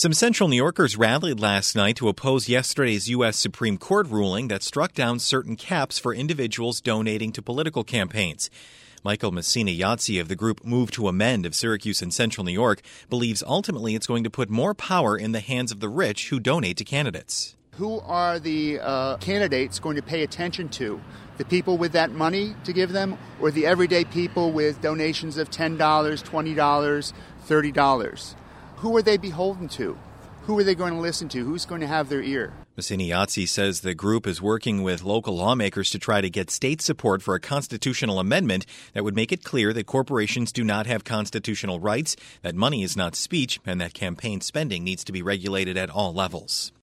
Some Central New Yorkers rallied last night to oppose yesterday's U.S. Supreme Court ruling that struck down certain caps for individuals donating to political campaigns. Michael Messina-Yazzi of the group Move to Amend of Syracuse and Central New York believes ultimately it's going to put more power in the hands of the rich who donate to candidates. Who are the candidates going to pay attention to? The people with that money to give them, or the everyday people with donations of $10, $20, $30? Who are they beholden to? Who are they going to listen to? Who's going to have their ear? Messina-Yazzi says the group is working with local lawmakers to try to get state support for a constitutional amendment that would make it clear that corporations do not have constitutional rights, that money is not speech, and that campaign spending needs to be regulated at all levels.